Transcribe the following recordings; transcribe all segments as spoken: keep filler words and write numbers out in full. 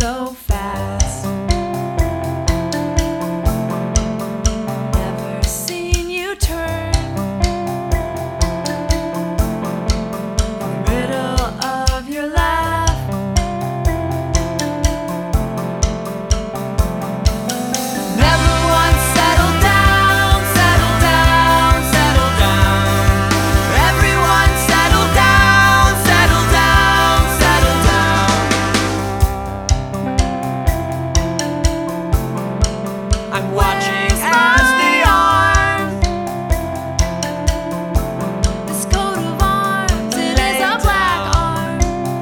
so fast. Never seen you turn in the middle of your laugh. Never once settled down, settled down, settled down. Everyone settle down, settle down, settle down. I'm watching as the arms, this coat of arms, it is a black arm,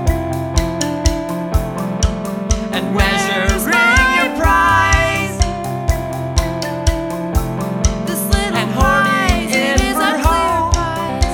and measuring your prize, this little And hoarding prize, it in is a for clear hope. prize.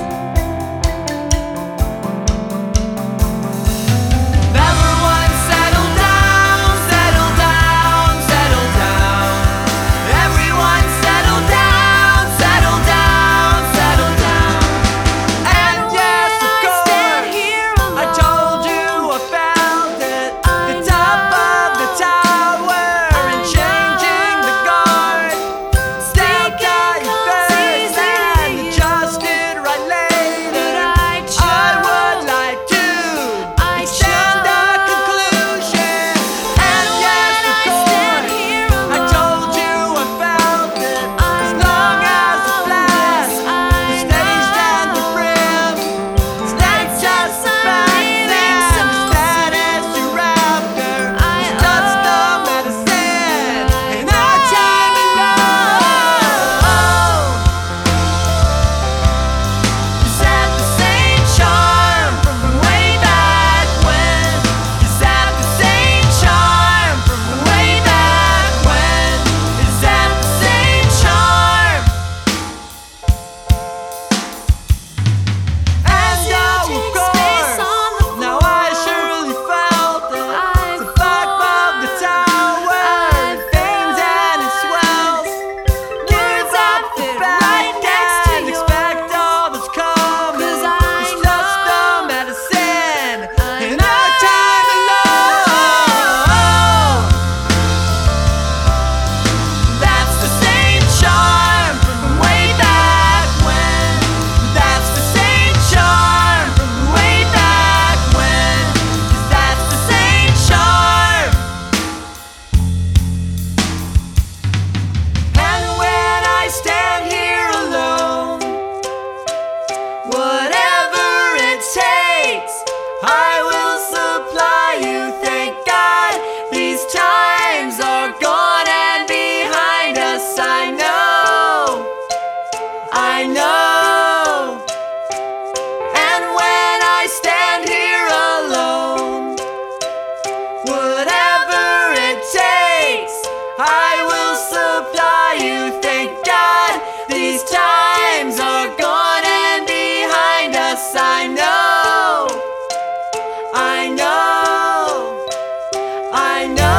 Everyone settle down, settle down, settle down. Everyone settle down, settle down, settle down. And yes, of when I course, stand here I told alone, you I felt it. I The top of the know. tower and I changing the know. guard. Stepped Speaking out your comes face easy and to you, adjusted right but later. I I would chose, like to I extend a chose. conclusion. And And yes, when of I stand course, here I told you I felt it. I As long as the know, flash, yes, the I stage and the know. brim, that's just the I'm facts leaving and so the status you're after. I It's just the owe. medicine I in our time alone. Is that the same charm from way back when? Is that the same charm from way back when? Is that the same charm? And now, of Take course, space on the now floor. I surely felt it. I The back of the tower, I it veins and it swells. Give up the fit back right next to and expect all that's coming. 'Cause I It's just the know. medicine I in our time alone. That's the same charm from way back when. That's the same charm from way back when. 'Cause that's the same charm. And when I stand here alone, Whatever it takes, I will supply you. Thank God these times are gone and behind us. I know, I know. And when I stand here alone, whatever it takes, I will supply you. Thank God these times are gone and behind us. I know, I know, I know.